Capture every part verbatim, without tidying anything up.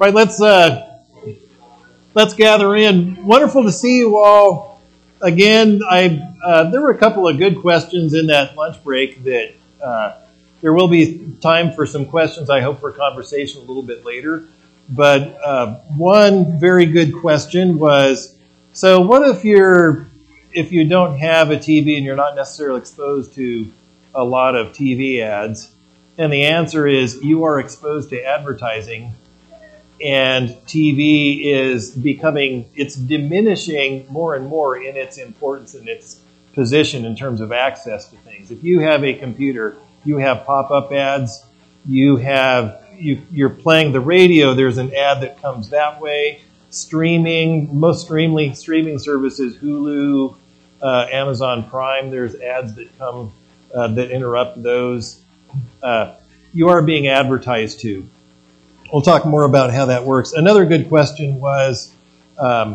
right, let's uh, let's gather in. Wonderful to see you all again. I uh, there were a couple of good questions in that lunch break. That uh, there will be time for some questions. I hope for conversation a little bit later. But uh, one very good question was: so what if you're if you don't have a T V and you're not necessarily exposed to a lot of T V ads? And the answer is you are exposed to advertising, and T V is becoming, it's diminishing more and more in its importance and its position in terms of access to things. If you have a computer, you have pop-up ads, you have, you, you're playing the radio, there's an ad that comes that way. Streaming, most streaming, streaming services, Hulu, uh, Amazon Prime, there's ads that come, uh, that interrupt those. Uh, you are being advertised to. We'll talk more about how that works. Another good question was um,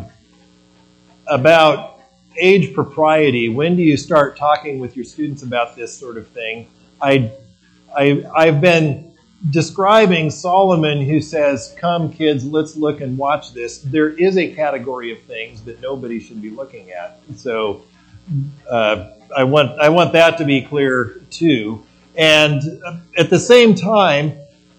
about age propriety. When do you start talking with your students about this sort of thing? I, I, I've been describing Solomon, who says, "Come, kids, let's look and watch this." There is a category of things that nobody should be looking at. So uh, I want I want that to be clear too. And at the same time,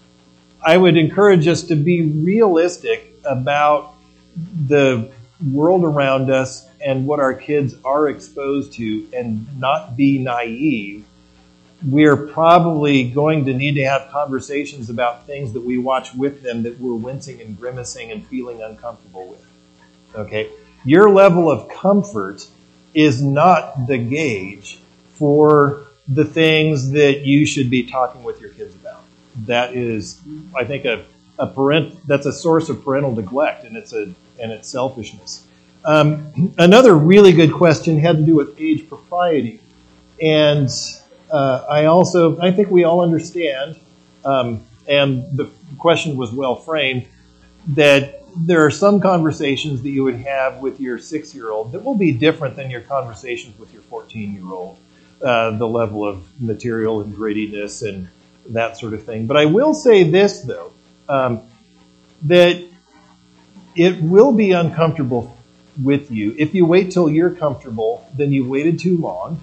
I would encourage us to be realistic about the world around us and what our kids are exposed to, and not be naive. We're probably going to need to have conversations about things that we watch with them that we're wincing and grimacing and feeling uncomfortable with. Okay? Your level of comfort is not the gauge for the things that you should be talking with your kids about. That is, I think, a, a parent that's a source of parental neglect, and it's a and it's selfishness. Um, another really good question had to do with age propriety, and uh, I also I think we all understand, um, and the question was well framed, that there are some conversations that you would have with your six-year-old that will be different than your conversations with your fourteen-year-old. Uh, the level of material and grittiness and that sort of thing. But I will say this, though, um, that it will be uncomfortable with you. If you wait till you're comfortable, then you've waited too long.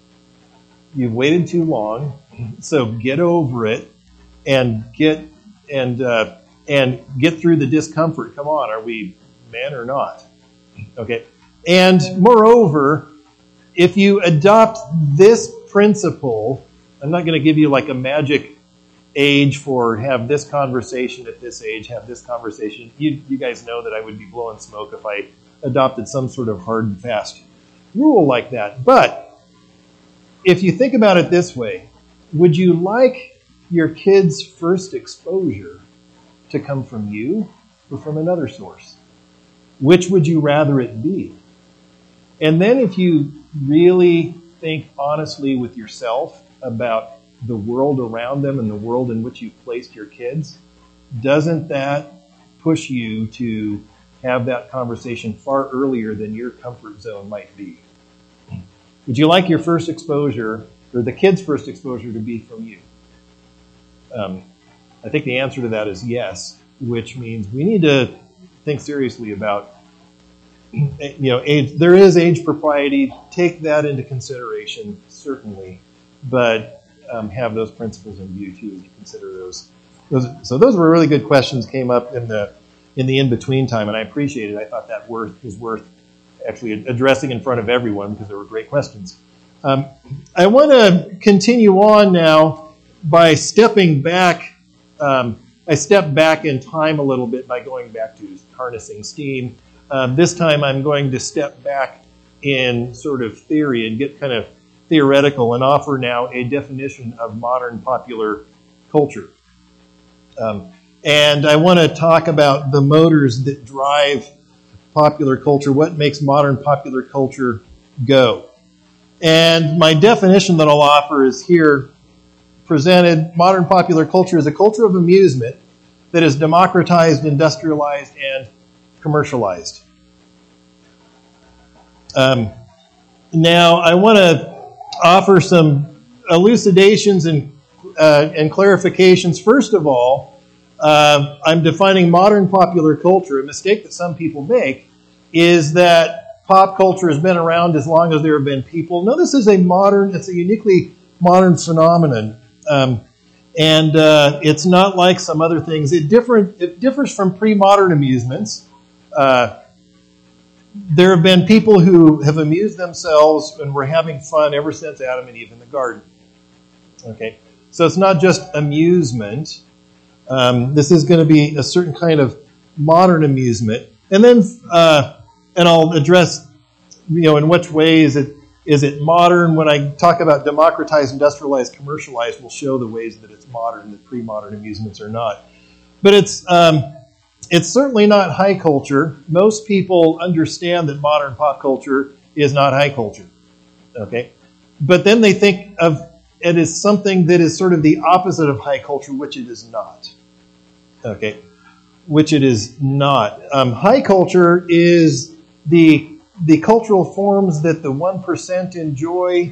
You've waited too long. So get over it and get and uh, and get through the discomfort. Come on, are we man or not? Okay. And moreover, if you adopt this principle, I'm not going to give you like a magic age for have this conversation at this age, have this conversation. You, you guys know that I would be blowing smoke if I adopted some sort of hard and fast rule like that. But if you think about it this way, would you like your kids' first exposure to come from you or from another source? Which would you rather it be? And then if you really think honestly with yourself about the world around them and the world in which you've placed your kids, doesn't that push you to have that conversation far earlier than your comfort zone might be? Would you like your first exposure, or the kids' first exposure, to be from you? Um, I think the answer to that is yes, which means we need to think seriously about, you know, age. There is age propriety. Take that into consideration, certainly, but um, have those principles in view too as you consider those. those. So those were really good questions. Came up in the in the in between time, and I appreciate it. I thought that worth was worth actually addressing in front of everyone because there were great questions. Um, I want to continue on now by stepping back. Um, I stepped back in time a little bit by going back to harnessing steam. Um, this time I'm going to step back in sort of theory and get kind of theoretical and offer now a definition of modern popular culture. Um, and I want to talk about the motors that drive popular culture, what makes modern popular culture go. And my definition that I'll offer is here presented. Modern popular culture is a culture of amusement that is democratized, industrialized, and commercialized. Um, now, I want to offer some elucidations and uh, and clarifications. First of all, Uh, I'm defining modern popular culture. A mistake that some people make is that pop culture has been around as long as there have been people. No, this is a modern, it's a uniquely modern phenomenon. Um, and uh, it's not like some other things. It, different, it differs from pre-modern amusements. Uh, there have been people who have amused themselves and were having fun ever since Adam and Eve in the garden. Okay, so it's not just amusement. Um, this is going to be a certain kind of modern amusement. And then, uh, and I'll address, you know, in which way is it is it modern? When I talk about democratized, industrialized, commercialized, we'll show the ways that it's modern, that pre-modern amusements are not. But it's um, it's certainly not high culture. Most people understand that modern pop culture is not high culture. Okay, but then they think of it as something that is sort of the opposite of high culture, which it is not. Okay, which it is not. Um, high culture is the the cultural forms that the one percent enjoy,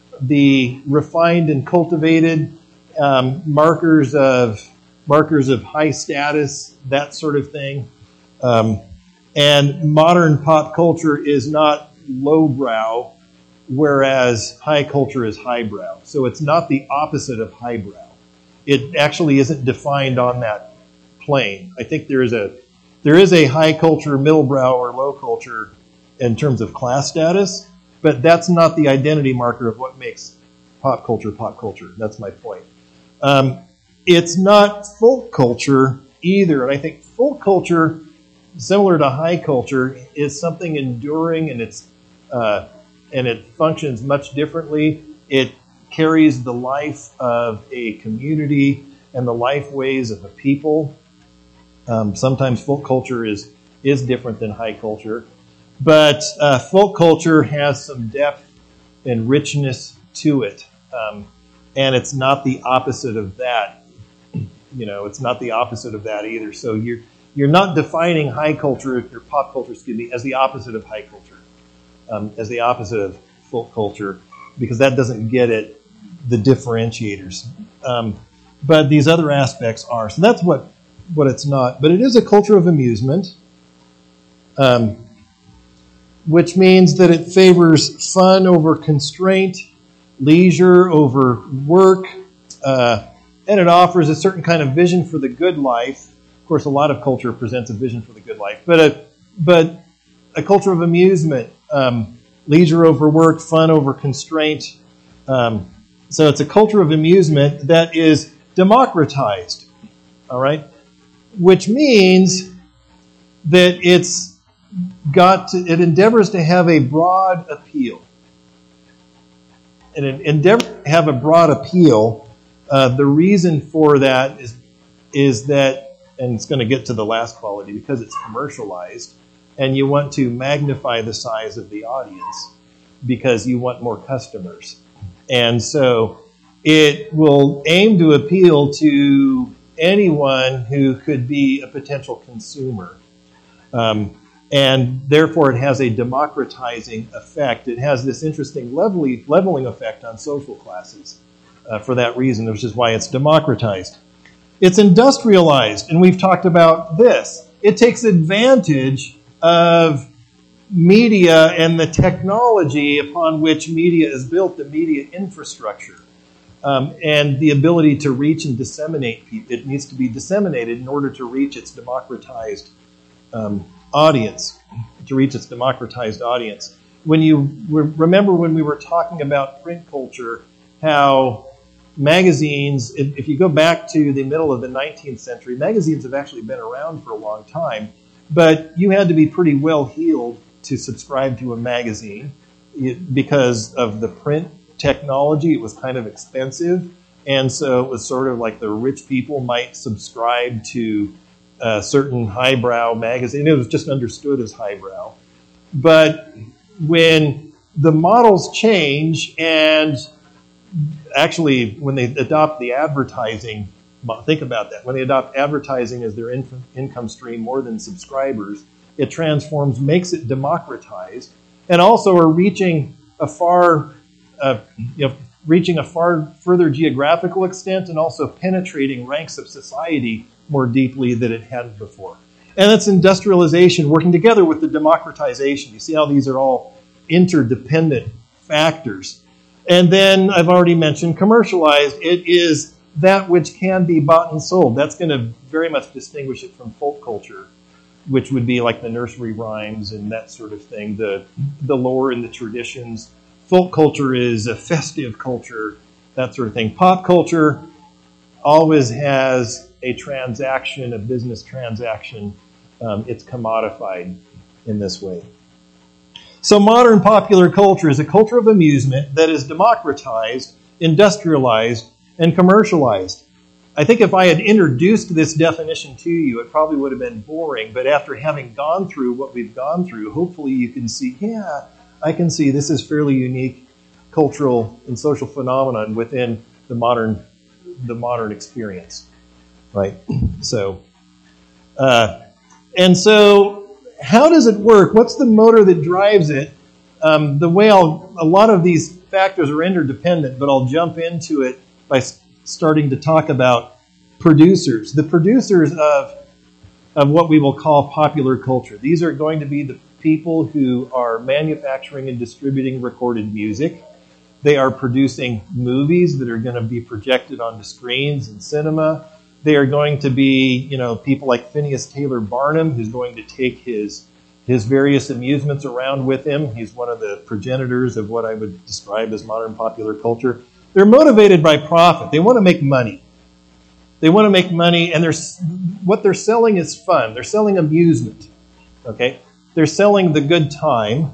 the refined and cultivated um, markers of markers of high status, that sort of thing. Um, and modern pop culture is not lowbrow, whereas high culture is highbrow. So it's not the opposite of highbrow. It actually isn't defined on that plane. I think there is a there is a high culture, middlebrow, or low culture in terms of class status, but that's not the identity marker of what makes pop culture pop culture. That's my point. Um, it's not folk culture either, and I think folk culture, similar to high culture, is something enduring, and it's uh, and it functions much differently. It carries the life of a community and the life ways of a people. Um, sometimes folk culture is is different than high culture, but uh, folk culture has some depth and richness to it, um, and it's not the opposite of that. You know, it's not the opposite of that either. So you're you're not defining high culture, or pop culture, excuse me, as the opposite of high culture, um, as the opposite of folk culture, because that doesn't get at the differentiators. Um, but these other aspects are. So that's what. what it's not. But it is a culture of amusement, um, which means that it favors fun over constraint, leisure over work, uh, and it offers a certain kind of vision for the good life. Of course, a lot of culture presents a vision for the good life, but a, but a culture of amusement, um, leisure over work, fun over constraint. Um, so it's a culture of amusement that is democratized, all right? Which means that it's got to, it endeavors to have a broad appeal. And it endeavors to have a broad appeal. Uh, the reason for that is, is that, and it's going to get to the last quality, because it's commercialized, and you want to magnify the size of the audience because you want more customers. And so it will aim to appeal to anyone who could be a potential consumer. Um, and therefore it has a democratizing effect. It has this interesting leveling, leveling effect on social classes uh, for that reason, which is why it's democratized. It's industrialized, and we've talked about this. It takes advantage of media and the technology upon which media is built, the media infrastructure. Um, and the ability to reach and disseminate people. It needs to be disseminated in order to reach its democratized um, audience, to reach its democratized audience. When you re- remember when we were talking about print culture, how magazines, if, if you go back to the middle of the nineteenth century, magazines have actually been around for a long time, but you had to be pretty well-heeled to subscribe to a magazine because of the print technology. It was kind of expensive, and so it was sort of like the rich people might subscribe to a certain highbrow magazine. It was just understood as highbrow. But when the models change, and actually when they adopt the advertising, think about that, when they adopt advertising as their in- income stream more than subscribers, it transforms, makes it democratized, and also are reaching a far Uh, you know, reaching a far further geographical extent and also penetrating ranks of society more deeply than it had before. And that's industrialization working together with the democratization. You see how these are all interdependent factors. And then I've already mentioned commercialized. It is that which can be bought and sold. That's going to very much distinguish it from folk culture, which would be like the nursery rhymes and that sort of thing, the the lore and the traditions. Folk culture is a festive culture, that sort of thing. Pop culture always has a transaction, a business transaction. Um, it's commodified in this way. So modern popular culture is a culture of amusement that is democratized, industrialized, and commercialized. I think if I had introduced this definition to you, it probably would have been boring, but after having gone through what we've gone through, hopefully you can see, yeah, I can see this is fairly unique cultural and social phenomenon within the modern the modern experience, right? So, uh, and so how does it work? What's the motor that drives it? Um, the way I'll, a lot of these factors are interdependent, but I'll jump into it by starting to talk about producers. The producers of, of what we will call popular culture. These are going to be the people who are manufacturing and distributing recorded music. They are producing movies that are going to be projected onto screens in cinema. They are going to be, you know, people like Phineas Taylor Barnum, who's going to take his his various amusements around with him. He's one of the progenitors of what I would describe as modern popular culture. They're motivated by profit. They want to make money. They want to make money, and they're, what they're selling is fun. They're selling amusement. Okay, they're selling the good time,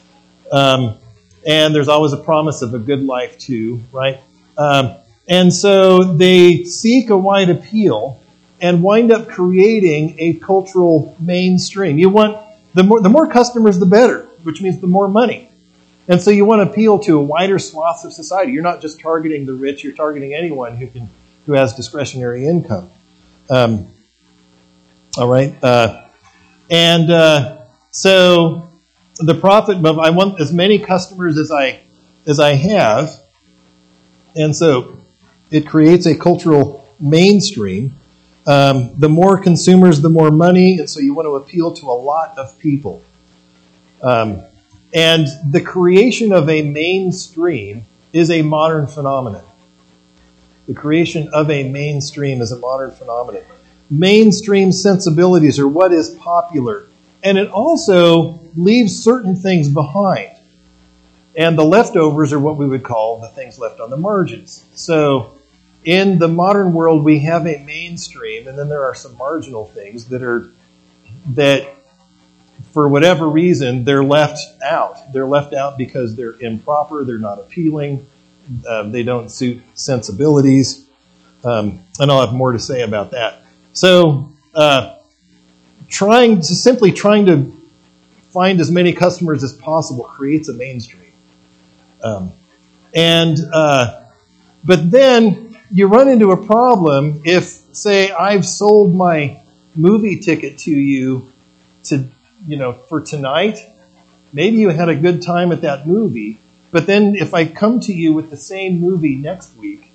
um, and there's always a promise of a good life too, right? Um, and so they seek a wide appeal and wind up creating a cultural mainstream. You want the more the more customers, the better, which means the more money. And so you want to appeal to a wider swath of society. You're not just targeting the rich; you're targeting anyone who can who has discretionary income. Um, all right, uh, and uh, so the profit. I want as many customers as I as I have, and so it creates a cultural mainstream. Um, the more consumers, the more money, and so you want to appeal to a lot of people. Um, and the creation of a mainstream is a modern phenomenon. The creation of a mainstream is a modern phenomenon. Mainstream sensibilities are what is popular, and it also leaves certain things behind. And the leftovers are what we would call the things left on the margins. So in the modern world, we have a mainstream, and then there are some marginal things that are, that for whatever reason, they're left out. They're left out because they're improper, they're not appealing, uh, they don't suit sensibilities. Um, and I'll have more to say about that. So uh, trying to, simply trying to find as many customers as possible creates a mainstream. Um, and uh, but then you run into a problem if, say, I've sold my movie ticket to you to, you know, for tonight. Maybe you had a good time at that movie, but then if I come to you with the same movie next week,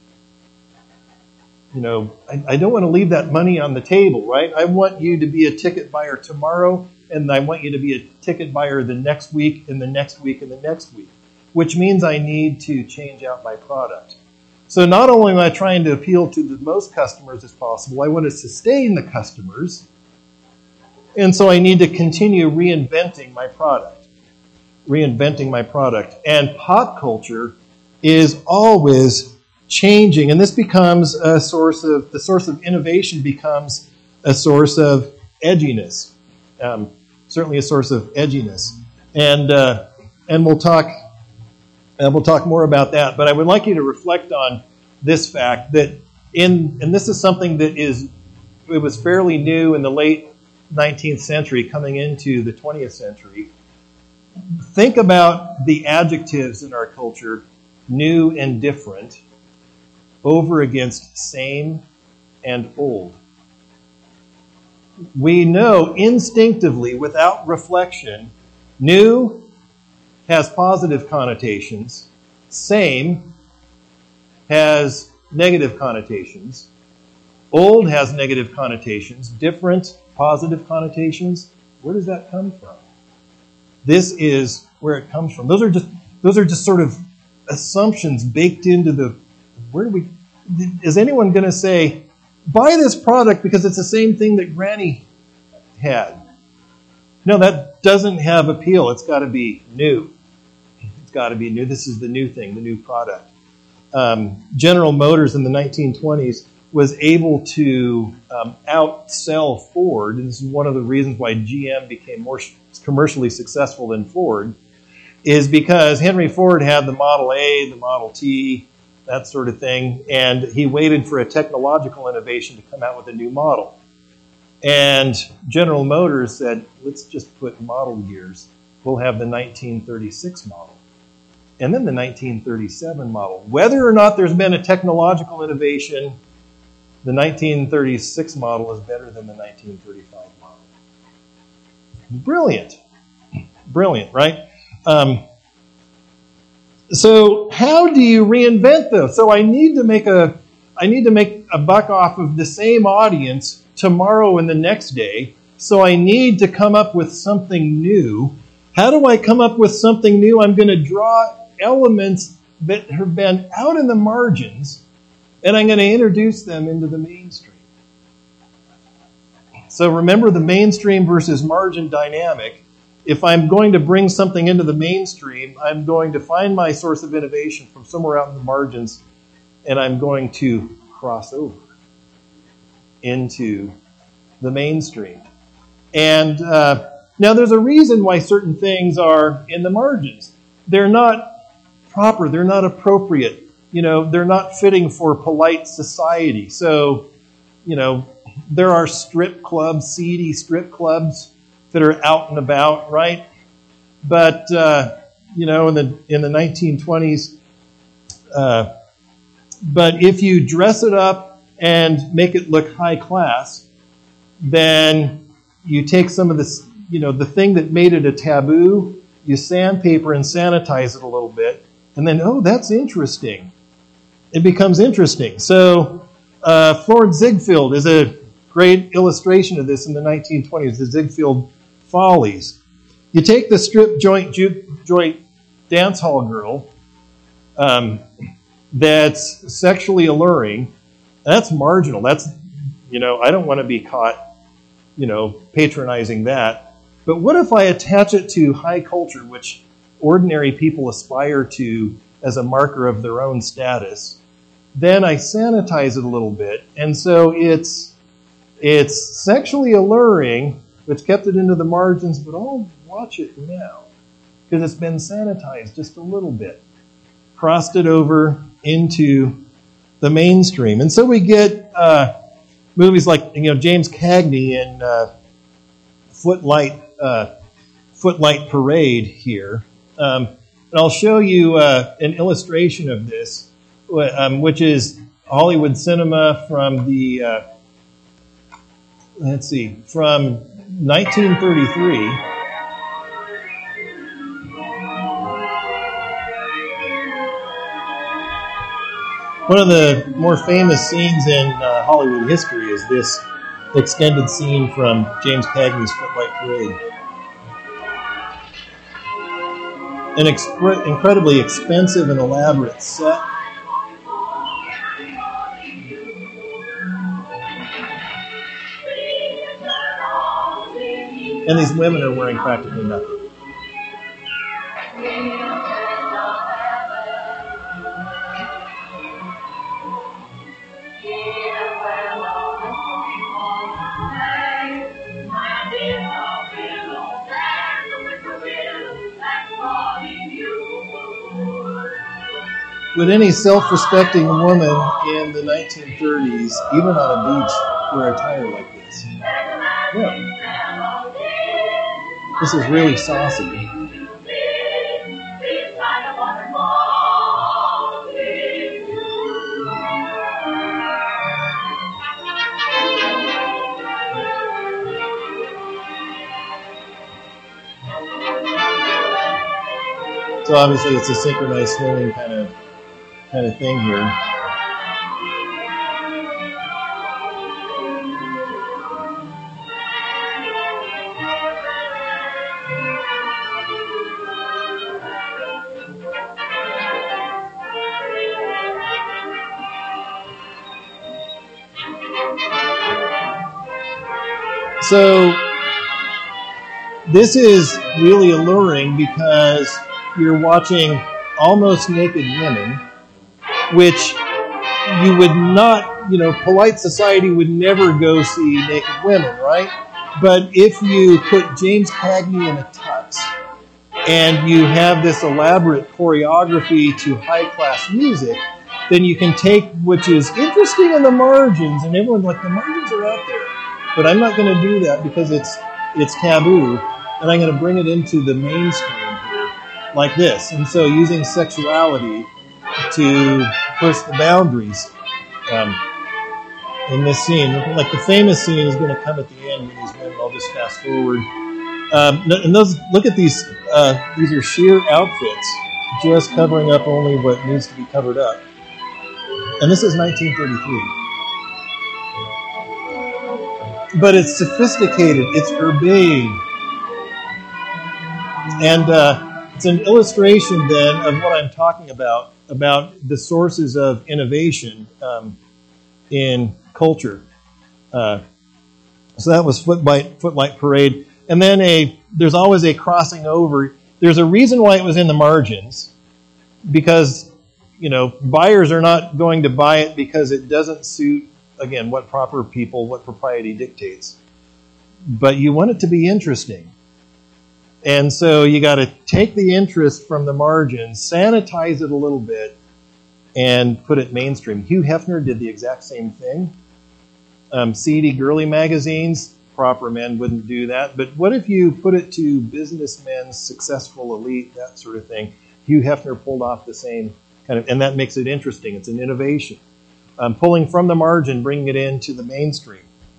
you know, I, I don't want to leave that money on the table, right? I want you to be a ticket buyer tomorrow, and I want you to be a ticket buyer the next week, and the next week, and the next week, which means I need to change out my product. So not only am I trying to appeal to the most customers as possible, I want to sustain the customers. And so I need to continue reinventing my product. Reinventing my product. And pop culture is always changing. And this becomes a source of, the source of innovation becomes a source of edginess. Um, certainly a source of edginess. And, uh, and we'll talk... And we'll talk more about that. But I would like you to reflect on this fact that in, and this is something that is, it was fairly new in the late nineteenth century coming into the twentieth century. Think about the adjectives in our culture, new and different, over against same and old. We know instinctively, without reflection, new has positive connotations. Same has negative connotations. Old has negative connotations. Different, positive connotations. Where does that come from? This is where it comes from. Those are just those are just sort of assumptions baked into the. Where do we? Is anyone going to say, buy this product because it's the same thing that Granny had? No, that doesn't have appeal. It's got to be new. It's got to be new. This is the new thing, the new product. Um, General Motors in the nineteen twenties was able to um, outsell Ford, and this is one of the reasons why G M became more commercially successful than Ford, is because Henry Ford had the Model A, the Model T, that sort of thing, and he waited for a technological innovation to come out with a new model. And General Motors said, let's just put model years. We'll have the nineteen thirty-six model. And then the nineteen thirty-seven model. Whether or not there's been a technological innovation, the nineteen thirty-six model is better than the nineteen thirty-five model. Brilliant. Brilliant, right? Um, so how do you reinvent those? So I need to make a I need to make a buck off of the same audience tomorrow and the next day. So I need to come up with something new. How do I come up with something new? I'm going to draw elements that have been out in the margins, and I'm going to introduce them into the mainstream. So remember the mainstream versus margin dynamic. If I'm going to bring something into the mainstream, I'm going to find my source of innovation from somewhere out in the margins, and I'm going to cross over into the mainstream. And uh, now there's a reason why certain things are in the margins. They're not proper. They're not appropriate. You know, they're not fitting for polite society. So, you know, there are strip clubs, seedy strip clubs that are out and about, right? But uh, you know, in the in the nineteen twenties, uh, but if you dress it up and make it look high class, then you take some of this, you know, the thing that made it a taboo, you sandpaper and sanitize it a little bit, and then, oh, that's interesting. It becomes interesting. So uh, Florence Ziegfeld is a great illustration of this in the nineteen twenties, the Ziegfeld Follies. You take the strip joint, juke joint dance hall girl um, that's sexually alluring. That's marginal. That's, you know, I don't want to be caught, you know, patronizing that. But what if I attach it to high culture, which ordinary people aspire to as a marker of their own status? Then I sanitize it a little bit. And so it's it's sexually alluring, which kept it into the margins, but oh, watch it now, because it's been sanitized just a little bit. Crossed it over into the mainstream. And so we get uh, movies like, you know, James Cagney in uh, Footlight, uh, Footlight Parade here. Um, and I'll show you uh, an illustration of this, um, which is Hollywood cinema from the, uh, let's see, from nineteen thirty-three. One of the more famous scenes in uh, Hollywood history is this extended scene from James Cagney's Footlight Parade. An exp- incredibly expensive and elaborate set. And these women are wearing practically nothing. Would any self-respecting woman in the nineteen thirties, even on a beach, wear attire like this? No. This is really saucy. So obviously it's a synchronized swinging kind of kind of thing here. So this is really alluring because you're watching almost naked women, which you would not, you know, polite society would never go see naked women, right? But if you put James Cagney in a tux and you have this elaborate choreography to high-class music, then you can take, which is interesting in the margins, and everyone's like, the margins are out there. But I'm not going to do that because it's it's taboo, and I'm going to bring it into the mainstream here, like this. And so using sexuality to push the boundaries um, in this scene. Like the famous scene is going to come at the end with these women. I'll just fast forward. Um, and those, look at these. Uh, these are sheer outfits, just covering up only what needs to be covered up. And this is nineteen thirty-three. But it's sophisticated. It's urbane. And uh, it's an illustration then of what I'm talking about, about the sources of innovation um, in culture. Uh, so that was Footlight, Footlight Parade. And then a there's always a crossing over. There's a reason why it was in the margins, because, you know, buyers are not going to buy it because it doesn't suit, again, what proper people, what propriety dictates. But you want it to be interesting. And so you got to take the interest from the margins, sanitize it a little bit, and put it mainstream. Hugh Hefner did the exact same thing. Um, seedy, girly magazines, proper men wouldn't do that. But what if you put it to businessmen, successful elite, that sort of thing? Hugh Hefner pulled off the same kind of, and that makes it interesting. It's an innovation. Um, pulling from the margin, bringing it into the mainstream.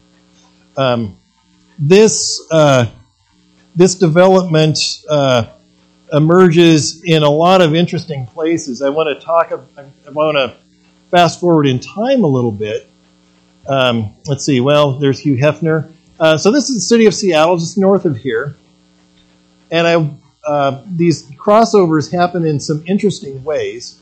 Um, this uh, this development uh, emerges in a lot of interesting places. I want to talk. I want to fast forward in time a little bit. Um, let's see. Well, there's Hugh Hefner. Uh, so this is the city of Seattle, just north of here, and I uh, these crossovers happen in some interesting ways.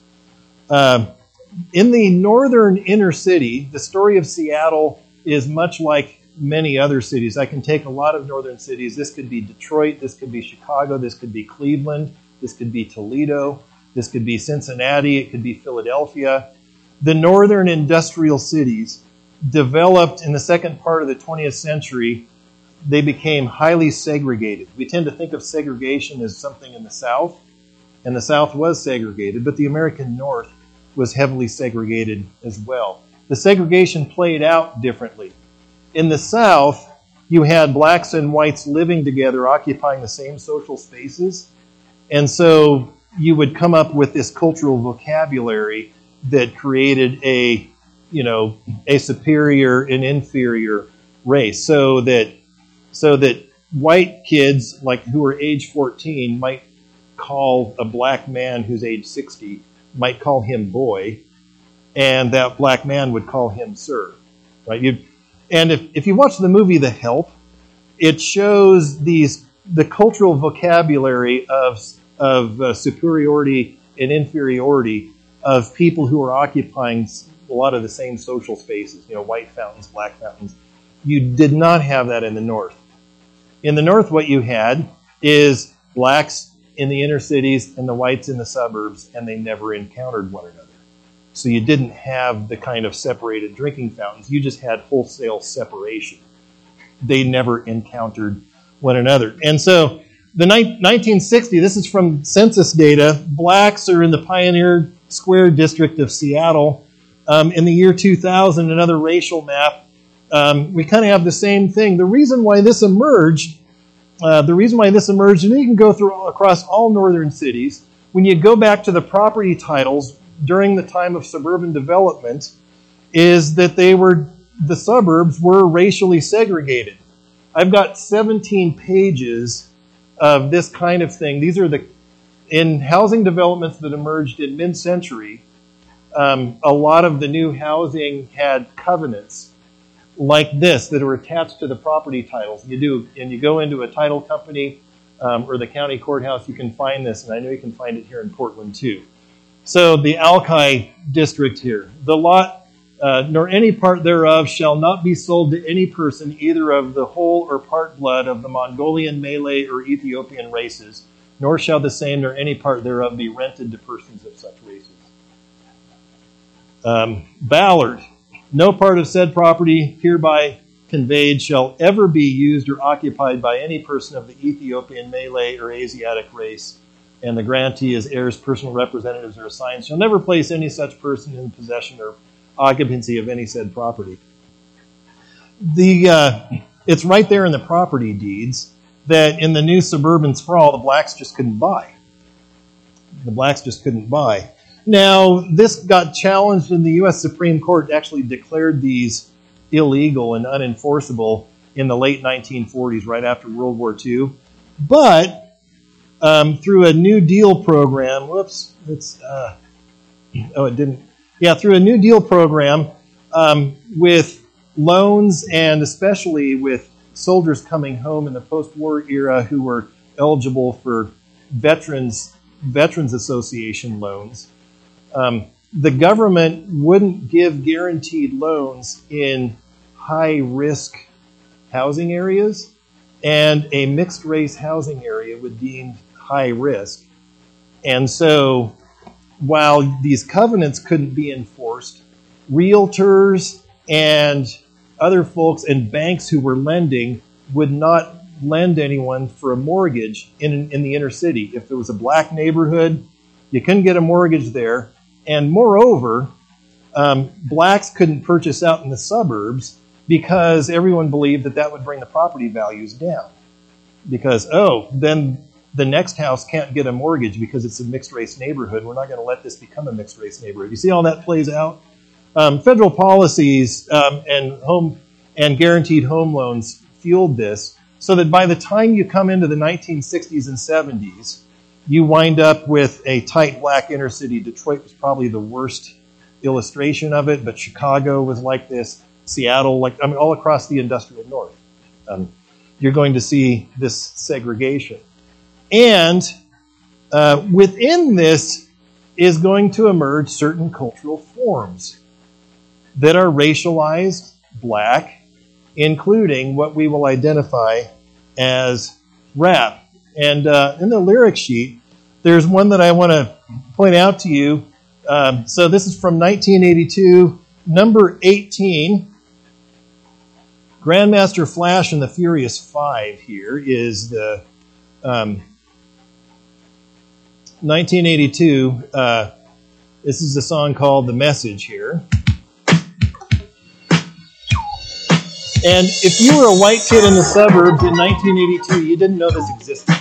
Uh, In the northern inner city, the story of Seattle is much like many other cities. I can take a lot of northern cities. This could be Detroit, this could be Chicago, this could be Cleveland, this could be Toledo, this could be Cincinnati, it could be Philadelphia. The northern industrial cities developed in the second part of the twentieth century. They became highly segregated. We tend to think of segregation as something in the South, and the South was segregated, but the American North was heavily segregated as well. The segregation played out differently. In the South, you had blacks and whites living together, occupying the same social spaces. And so you would come up with this cultural vocabulary that created a, you know, a superior and inferior race. So that, so that white kids, like who were age fourteen, might call a black man who's age sixty, might call him boy, and that black man would call him sir, right? You, and if, if you watch the movie The Help, it shows these the cultural vocabulary of of uh, superiority and inferiority of people who are occupying a lot of the same social spaces. You know, white fountains, black fountains. You did not have that in the North. In the North, what you had is blacks in the inner cities and the whites in the suburbs, and they never encountered one another. So you didn't have the kind of separated drinking fountains. You just had wholesale separation. They never encountered one another. And so the nineteen sixty, this is from census data, blacks are in the Pioneer Square district of Seattle. Um, in the year two thousand, another racial map, um, we kind of have the same thing. The reason why this emerged Uh, the reason why this emerged, and you can go through all, across all northern cities, when you go back to the property titles during the time of suburban development, is that they were the suburbs were racially segregated. I've got seventeen pages of this kind of thing. These are the in housing developments that emerged in mid-century. Um, a lot of the new housing had covenants like this that are attached to the property titles. You do, and you go into a title company um, or the county courthouse, you can find this, and I know you can find it here in Portland too. So the Alki district here, the lot uh, nor any part thereof shall not be sold to any person, either of the whole or part blood of the Mongolian, Malay, or Ethiopian races, nor shall the same nor any part thereof be rented to persons of such races. Um, Ballard, no part of said property hereby conveyed shall ever be used or occupied by any person of the Ethiopian, Malay, or Asiatic race, and the grantee as heirs, personal representatives, or assigns shall never place any such person in possession or occupancy of any said property. The uh, it's right there in the property deeds that in the new suburban sprawl, the blacks just couldn't buy. The blacks just couldn't buy. Now, this got challenged, and the U S Supreme Court actually declared these illegal and unenforceable in the late nineteen forties, right after World War Two. But um, through a New Deal program, whoops, it's, uh, oh, it didn't. Yeah, through a New Deal program um, with loans and especially with soldiers coming home in the post-war era who were eligible for Veterans Veterans Association loans. Um, the government wouldn't give guaranteed loans in high-risk housing areas, and a mixed-race housing area would deem high risk. And so, while these covenants couldn't be enforced, realtors and other folks and banks who were lending would not lend anyone for a mortgage in, in the inner city. If there was a black neighborhood, you couldn't get a mortgage there. And moreover, um, blacks couldn't purchase out in the suburbs because everyone believed that that would bring the property values down. Because, oh, then the next house can't get a mortgage because it's a mixed-race neighborhood. We're not going to let this become a mixed-race neighborhood. You see how that plays out? Um, federal policies um, and home and guaranteed home loans fueled this, so that by the time you come into the nineteen sixties and seventies, you wind up with a tight black inner city. Detroit was probably the worst illustration of it, but Chicago was like this. Seattle, like I mean, all across the industrial north, um, you're going to see this segregation. And uh, within this is going to emerge certain cultural forms that are racialized black, including what we will identify as rap. And uh, in the lyric sheet, there's one that I want to point out to you. Um, so this is from nineteen eighty-two, number eighteen. Grandmaster Flash and the Furious Five here is the um, nineteen eighty-two. Uh, this is a song called The Message here. And if you were a white kid in the suburbs in nineteen eighty-two, you didn't know this existed.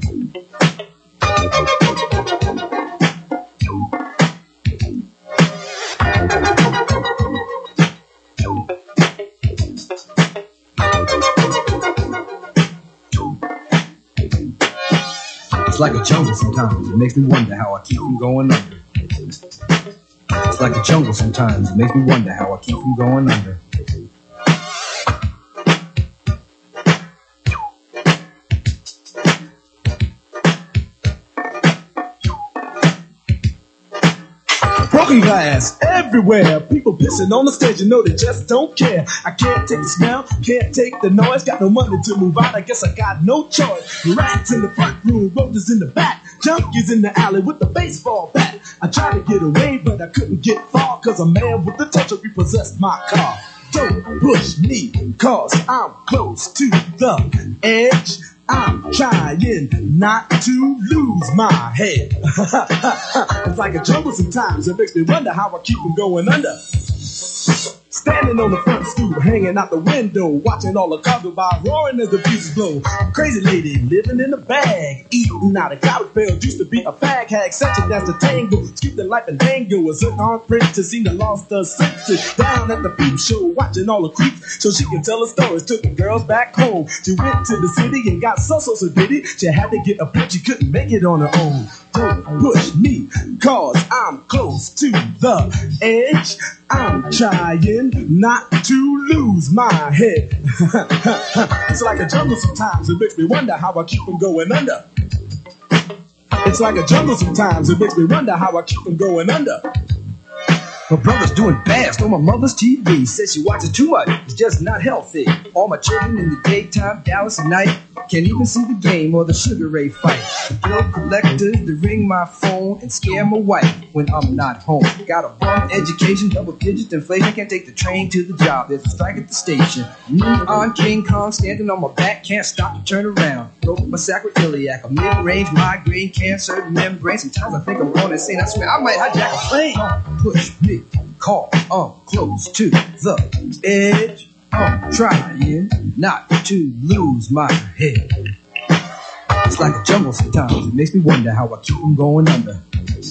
It's like a jungle sometimes. It makes me wonder how I keep from going under. It's like a jungle sometimes. It makes me wonder how I keep from going under. Broken glass everywhere. People pissing on the stage, you know they just don't care. I can't take the smell, can't take the noise. Got no money to move out, I guess I got no choice. Rats in the front room, roaches in the back, junkies in the alley with the baseball bat. I tried to get away, but I couldn't get far, cause a man with the touch of repossessed my car. Don't push me, cause I'm close to the edge. I'm trying not to lose my head. It's like a jungle sometimes. It makes me wonder how I keep from going under. Standing on the front stoop, hanging out the window, watching all the cars go by, roaring as the fuses blow. Crazy lady living in a bag, eating out of garbage pails. Used to be a fag hag, such a dance to tango. Skip the life and dango. A certain hard princess seemed to lost her senses. Down at the peep show, watching all the creeps, so she can tell her stories. Took the girls back home. She went to the city and got so so so did it. She had to get a pimp, she couldn't make it on her own. Don't push me, cause I'm close to the edge. I'm trying not to lose my head. It's like a jungle sometimes. It makes me wonder how I keep from going under. It's like a jungle sometimes. It makes me wonder how I keep from going under. My brother's doing fast on my mother's T V. Says she watches too much, it's just not healthy. All my children in the daytime, Dallas at night. Can't even see the game or the Sugar Ray fight. Bill collectors that ring my phone and scare my wife when I'm not home. Got a bum education, double digit inflation. Can't take the train to the job, there's a strike at the station. Me on King Kong standing on my back, can't stop to turn around. Broke my sacroiliac, a mid-range migraine, cancer, membrane. Sometimes I think I'm going insane, I swear I might hijack a plane. Push me, call, I'm close to the edge. I'm trying not to lose my head. It's like a jungle sometimes, it makes me wonder how I keep from going under.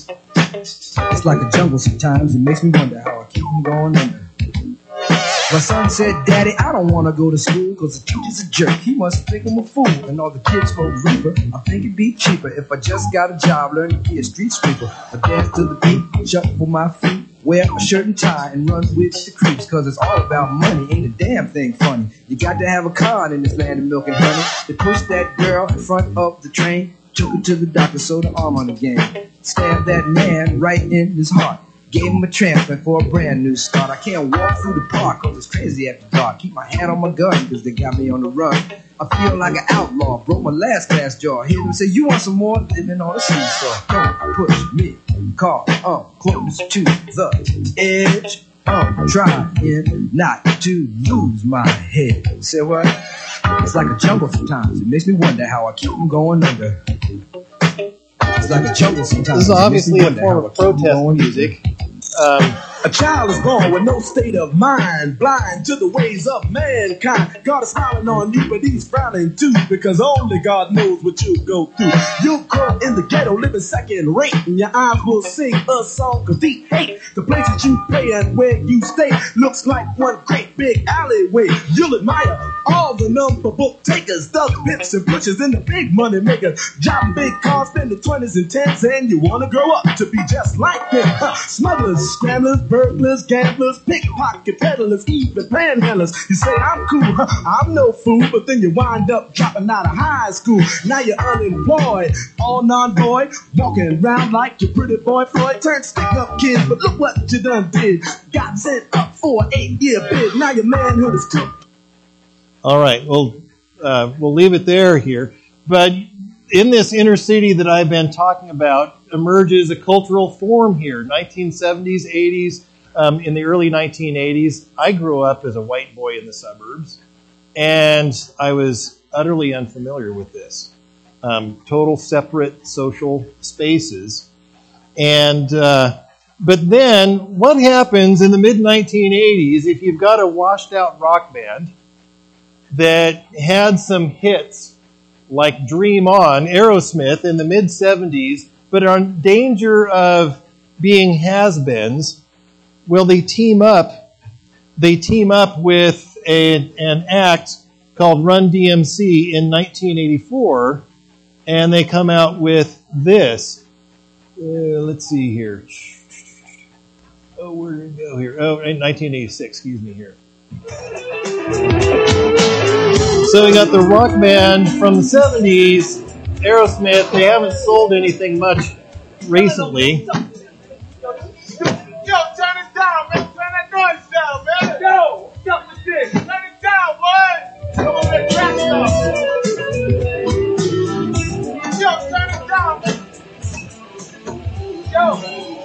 It's like a jungle sometimes, it makes me wonder how I keep from going under. My son said, Daddy, I don't want to go to school because the teacher's a jerk. He must think I'm a fool. And all the kids go reaper. I think it'd be cheaper if I just got a job, learn to be a street sweeper. I dance to the beat, shuffle my feet, wear a shirt and tie, and run with the creeps. Because it's all about money, ain't a damn thing funny. You got to have a con in this land of milk and honey. They pushed that girl in front of the train, took her to the doctor, sewed her arm on again. Stabbed that man right in his heart. Gave him a transplant for a brand new start. I can't walk through the park cause it's crazy after dark. Keep my hand on my gun cause they got me on the run. I feel like an outlaw, broke my last glass jaw. Hear them say, you want some more? Living on a seesaw. Don't push me, call, I'm close to the edge. I'm trying not to lose my head. Say what? It's like a jungle sometimes. It makes me wonder how I keep from going under. It's like a jungle sometimes. This is obviously a form of protest music. Um, a child is born with no state of mind, blind to the ways of mankind. God is smiling on you, but he's frowning too, because only God knows what you'll go through. You'll grow in the ghetto, living second rate, and your eyes will sing a song of deep hate. The place that you play and where you stay looks like one great big alleyway. You'll admire all the number book takers, thugs, pimps, and pushers, and the big money makers. Driving big cars, spending twenties and tens, and you want to grow up to be just like them. Huh. Smugglers, scramblers, burglars, gamblers, pickpocket peddlers, even panhandlers. You say, I'm cool, huh? I'm no fool, but then you wind up dropping out of high school. Now you're unemployed, all non-boy, walking around like your pretty boy Floyd. Turned stick-up kid, but look what you done did. Got sent up for an eight-year bid. Now your manhood is took. All right, well, uh, we'll leave it there here. But in this inner city that I've been talking about emerges a cultural form here. nineteen seventies, eighties, um, in the early nineteen eighties, I grew up as a white boy in the suburbs, and I was utterly unfamiliar with this. Um, total separate social spaces. And uh, but then, what happens in the mid nineteen eighties if you've got a washed-out rock band that had some hits like Dream On, Aerosmith in the mid seventies, but are in danger of being has-beens? Well, they team up. They team up with a, an act called Run D M C in nineteen eighty-four, and they come out with this. Uh, let's see here. Oh, where did we go here? Oh, in nineteen eighty-six, excuse me here. So we got the rock band from the seventies, Aerosmith. They haven't sold anything much recently. Yo, turn it down, man. Turn that noise down, man. Yo, stop with this. Turn it down, boy. Come on, that track stuff. Yo, turn it down, man. Yo.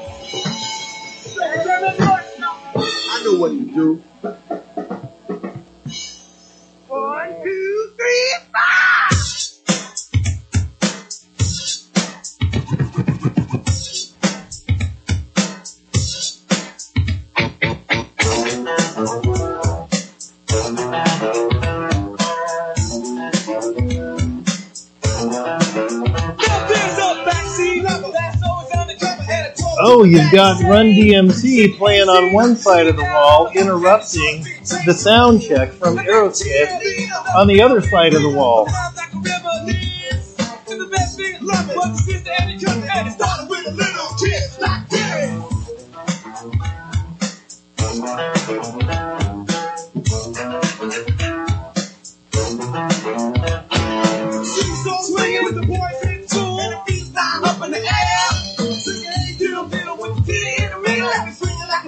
Turn that noise down. I know what to do. One, two, three, five! Oh, you've got Run D M C playing on one side of the wall, interrupting the sound check from Aerosmith on the other side of the wall.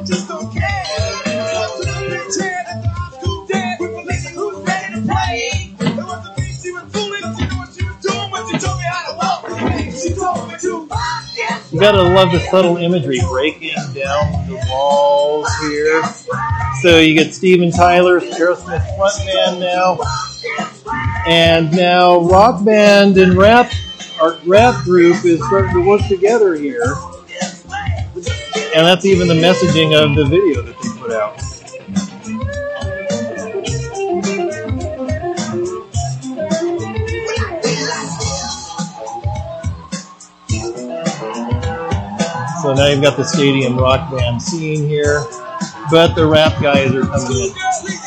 just don't care. Up to the big chair at the high school dance with a lady who's ready to play. It wasn't me, she was fooling. She knew what she was doing when she told me how to walk the way. She told me to. You gotta love the subtle imagery breaking down the walls here. So you get Steven Tyler, Aerosmith frontman now, and now rock band and rap, our rap group is starting to work together here, and that's even the messaging of the video that they put out. So now you've got the stadium rock band scene here, but the rap guys are coming in.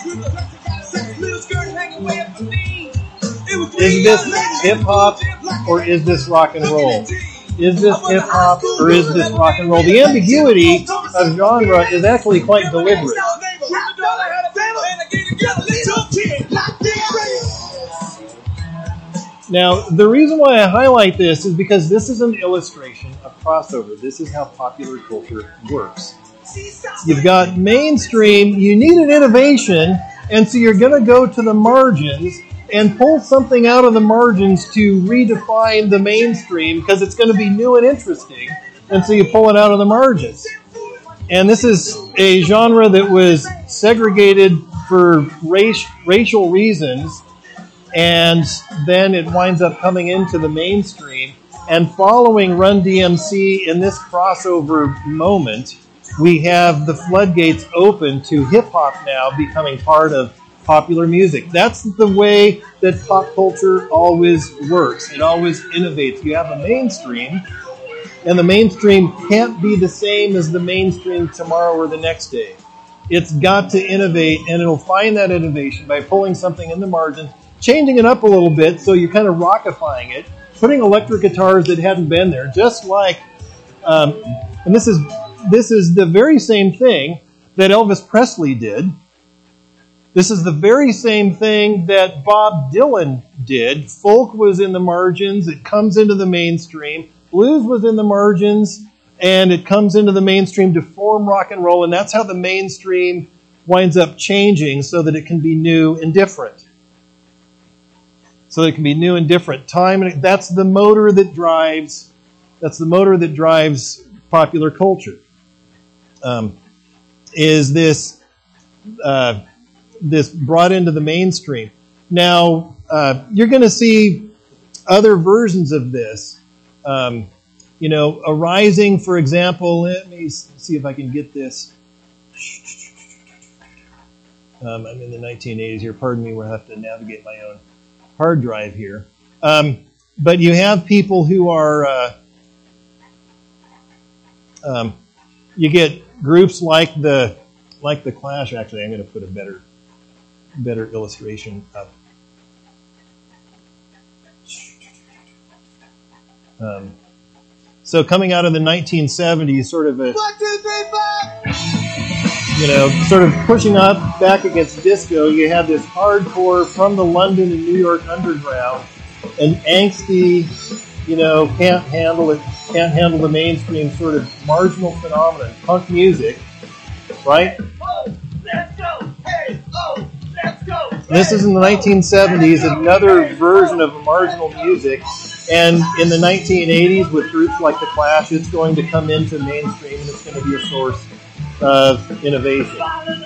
Is this hip hop or is this rock and roll? Is this hip hop or is this rock and roll? The ambiguity of genre is actually quite deliberate. Now, the reason why I highlight this is because this is an illustration of crossover. This is how popular culture works. You've got mainstream, you need an innovation, and so you're going to go to the margins and pull something out of the margins to redefine the mainstream because it's going to be new and interesting, and so you pull it out of the margins. And this is a genre that was segregated for race, racial reasons, and then it winds up coming into the mainstream. And following Run D M C in this crossover moment, we have the floodgates open to hip-hop now becoming part of popular music. That's the way that pop culture always works. It always innovates. You have a mainstream, and the mainstream can't be the same as the mainstream tomorrow or the next day. It's got to innovate, and it'll find that innovation by pulling something in the margins, changing it up a little bit so you're kind of rockifying it, putting electric guitars that hadn't been there, just like, um, and this is this is the very same thing that Elvis Presley did. This is the very same thing that Bob Dylan did. Folk was in the margins, it comes into the mainstream. Blues was in the margins, and it comes into the mainstream to form rock and roll, and that's how the mainstream winds up changing so that it can be new and different. So that it can be new and different. Time, and that's the motor that drives. That's the motor that drives popular culture. Um, is this uh, this brought into the mainstream? Now uh, you're going to see other versions of this. Um, you know, arising, for example. Let me see if I can get this. Um, I'm in the nineteen eighties here. Pardon me, we'll have to navigate my own hard drive here. Um, but you have people who are, uh, um, you get groups like the like the Clash. Actually, I'm going to put a better better illustration up. Um, so coming out of the nineteen seventies, sort of a, you know, sort of pushing up back against disco, you had this hardcore from the London and New York underground, an angsty, you know, can't handle it, can't handle the mainstream sort of marginal phenomenon, punk music, right? Oh, let's go! Hey, oh, let's go! This is in the nineteen seventies, another version of marginal music. And in the nineteen eighties, with groups like The Clash, it's going to come into mainstream and it's going to be a source of innovation,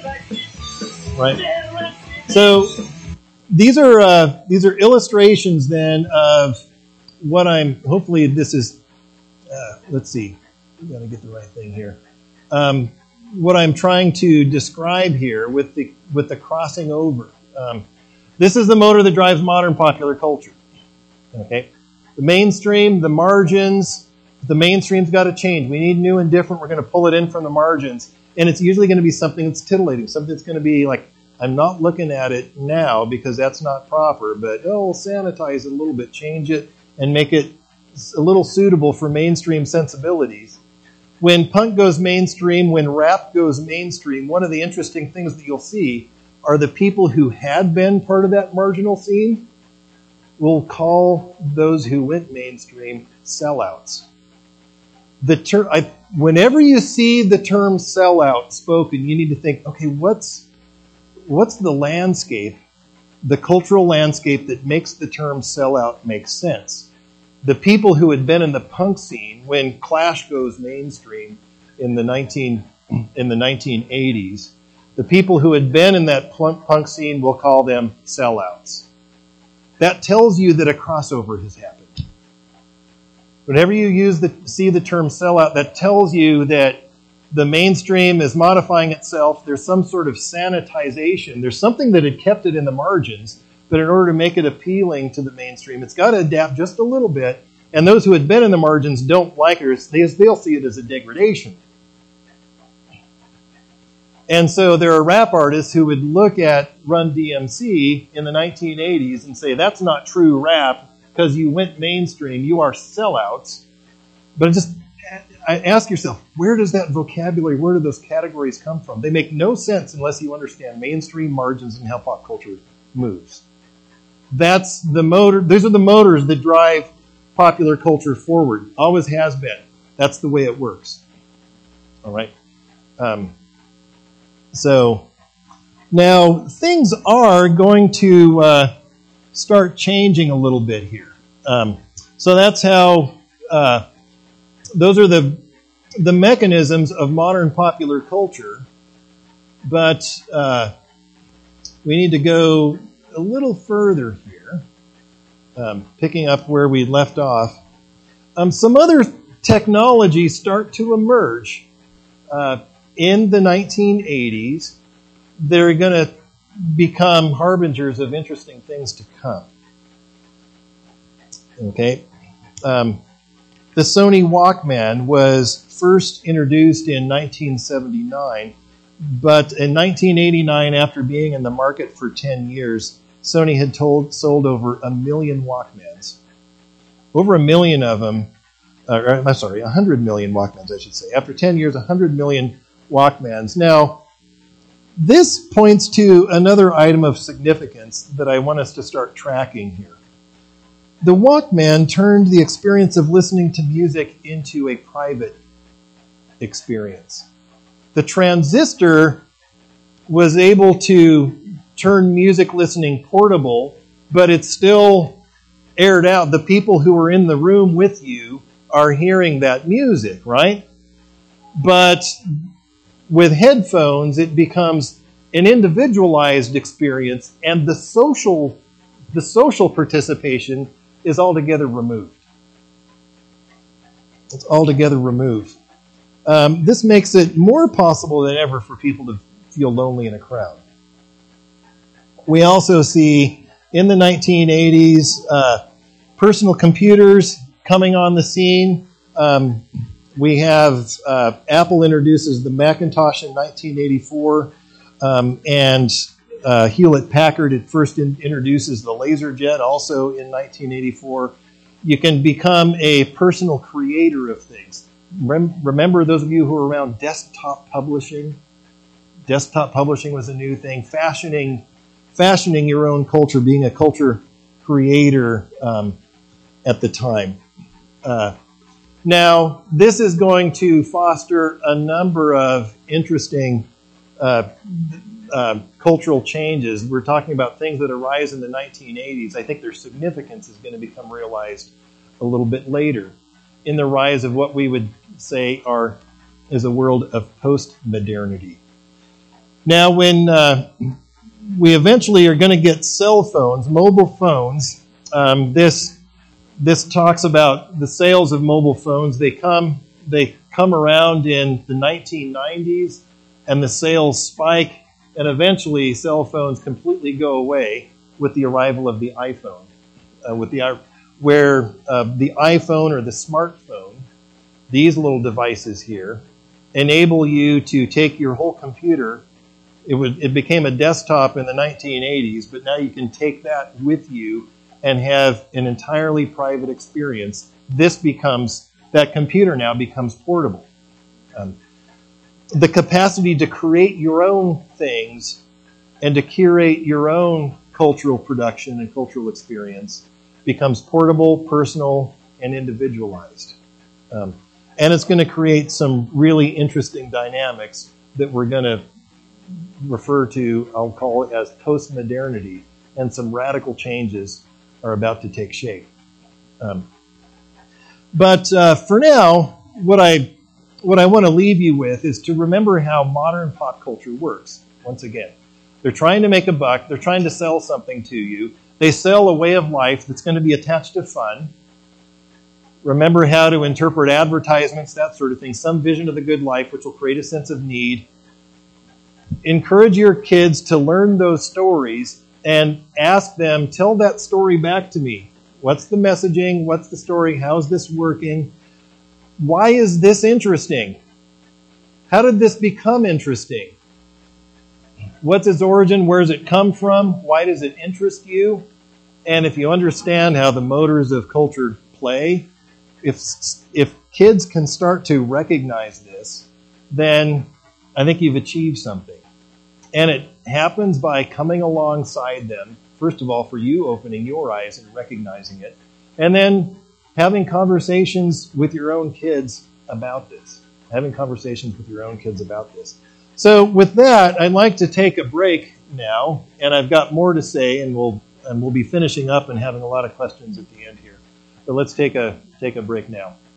right? So these are uh, these are illustrations then of what I'm. Hopefully, this is. Uh, let's see. We got to get the right thing here. Um, what I'm trying to describe here with the with the crossing over. Um, this is the motor that drives modern popular culture. Okay, the mainstream, the margins. The mainstream's got to change. We need new and different. We're going to pull it in from the margins. And it's usually going to be something that's titillating, something that's going to be like, I'm not looking at it now because that's not proper, but oh, we'll sanitize it a little bit, change it, and make it a little suitable for mainstream sensibilities. When punk goes mainstream, when rap goes mainstream, one of the interesting things that you'll see are the people who had been part of that marginal scene will call those who went mainstream sellouts. The ter- I, whenever you see the term sellout spoken, you need to think, okay, what's what's the landscape, the cultural landscape that makes the term sellout make sense? The people who had been in the punk scene when Clash goes mainstream in the nineteen in the nineteen eighties, the people who had been in that punk scene, we'll call them sellouts. That tells you that a crossover has happened. Whenever you use the see the term sellout, that tells you that the mainstream is modifying itself. There's some sort of sanitization. There's something that had kept it in the margins, but in order to make it appealing to the mainstream, it's got to adapt just a little bit. And those who had been in the margins don't like it. They'll see it as a degradation. And so there are rap artists who would look at Run D M C in the nineteen eighties and say, that's not true rap because you went mainstream. You are sellouts. But just ask yourself, where does that vocabulary, where do those categories come from? They make no sense unless you understand mainstream, margins, and how pop culture moves. That's the motor. Those are the motors that drive popular culture forward. Always has been. That's the way it works. All right. Um, so now things are going to uh, start changing a little bit here. Um, so that's how. Uh, those are the the mechanisms of modern popular culture. But uh, we need to go a little further here, um, picking up where we left off. Um, some other technologies start to emerge uh, in the nineteen eighties. They're going to become harbingers of interesting things to come. Okay. Um, the Sony Walkman was first introduced in nineteen seventy-nine, but in nineteen eighty-nine, after being in the market for ten years, Sony had told, sold over a million Walkmans. Over a million of them, uh, I'm sorry, one hundred million Walkmans, I should say. After ten years, one hundred million Walkmans. Now, this points to another item of significance that I want us to start tracking here. The Walkman turned the experience of listening to music into a private experience. The transistor was able to turn music listening portable, but it's still aired out. The people who are in the room with you are hearing that music, right? But with headphones, it becomes an individualized experience, and the social, the social participation is altogether removed. It's altogether removed. Um, this makes it more possible than ever for people to feel lonely in a crowd. We also see in the nineteen eighties uh, personal computers coming on the scene. Um, we have uh, Apple introduces the Macintosh in nineteen eighty-four, um, and uh, Hewlett-Packard at first in, introduces the LaserJet also in nineteen eighty-four. You can become a personal creator of things. Rem- remember those of you who are around desktop publishing? Desktop publishing was a new thing. Fashioning, fashioning your own culture, being a culture creator um, at the time. Uh, now, this is going to foster a number of interesting uh, uh, cultural changes. We're talking about things that arise in the nineteen eighties. I think their significance is going to become realized a little bit later in the rise of what we would say are is a world of post-modernity. Now, when uh, we eventually are going to get cell phones, mobile phones, um, this this talks about the sales of mobile phones. They come they come around in the nineteen nineties, and the sales spike, and eventually cell phones completely go away with the arrival of the iPhone. Uh, with the where uh, the iPhone or the smartphone, these little devices here, enable you to take your whole computer. It would it became a desktop in the nineteen eighties, but now you can take that with you and have an entirely private experience. This becomes, that computer now becomes portable. Um, the capacity to create your own things and to curate your own cultural production and cultural experience becomes portable, personal, and individualized. Um, And it's going to create some really interesting dynamics that we're going to refer to, I'll call it as postmodernity, and some radical changes are about to take shape. Um, but uh, for now, what I what I want to leave you with is to remember how modern pop culture works. Once again, they're trying to make a buck. They're trying to sell something to you. They sell a way of life that's going to be attached to fun. Remember how to interpret advertisements, that sort of thing, some vision of the good life, which will create a sense of need. Encourage your kids to learn those stories and ask them, tell that story back to me. What's the messaging? What's the story? How's this working? Why is this interesting? How did this become interesting? What's its origin? Where does it come from? Why does it interest you? And if you understand how the motors of culture play, if if kids can start to recognize this, then I think you've achieved something. And it happens by coming alongside them, first of all, for you opening your eyes and recognizing it, and then having conversations with your own kids about this. Having conversations with your own kids about this. So with that, I'd like to take a break now, and I've got more to say, and we'll and we'll be finishing up and having a lot of questions at the end here. So let's take a take a break now.